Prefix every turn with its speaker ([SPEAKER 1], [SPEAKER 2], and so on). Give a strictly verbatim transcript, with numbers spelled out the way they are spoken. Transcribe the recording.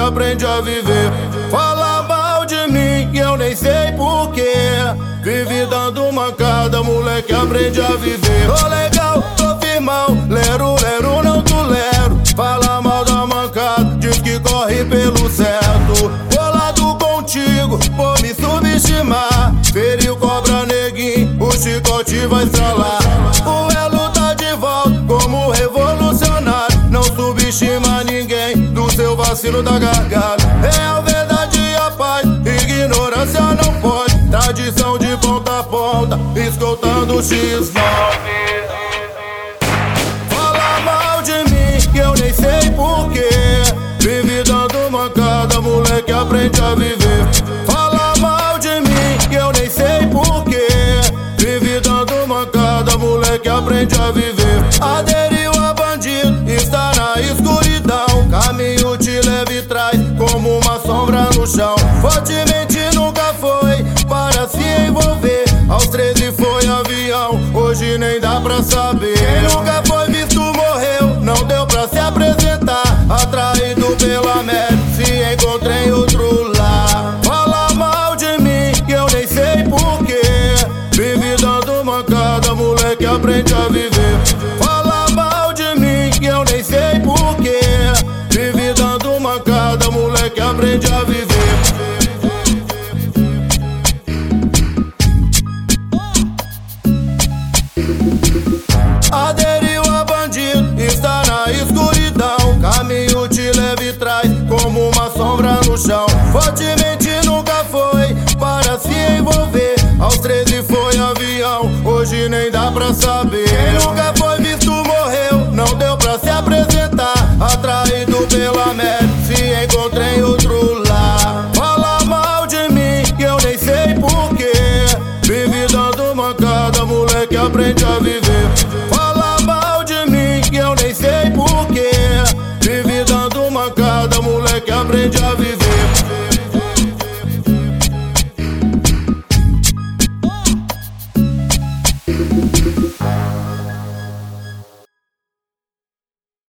[SPEAKER 1] aprende a viver. Fala mal de mim e eu nem sei porquê. Vive dando mancada, moleque aprende a viver. Tô legal, tô firmão, lero, lero, não tolero. Fala mal da mancada, diz que corre pelo certo. Bolado contigo, vou me subestimar. Feriu, cobra, neguinho, o chicote vai estralar. O elo tá de volta como revolucionário. Não subestima ninguém do seu vacilo da garganta. Real, verdade e a paz, ignorância não pode. Tradição de ponta a ponta, escoltando o X nove. Fala mal de mim que eu nem sei porquê. Vive dando mancada, moleque aprende a viver. Fala mal de mim que eu nem sei porquê. Vive dando mancada, moleque aprende a viver. Aderiu a bandido, está na escuridão. Caminho te leva e traz como uma sombra no chão. Fortemente nunca foi para se envolver. Aos treze foi avião, hoje nem dá pra saber. Quem nunca foi visto morreu, não deu pra se apresentar. Atraído pela média, se encontrei em outro lar. Fala mal de mim que eu nem sei porquê. Vive dando mancada, moleque aprende a viver. Fala mal de mim que eu nem sei porquê. Vive dando mancada, moleque aprende a viver. Aderiu a bandido, está na escuridão. Caminho te leva e traz como uma sombra no chão. Fortemente nunca foi para se envolver. Aos treze foi avião, hoje nem dá pra saber. Quem nunca foi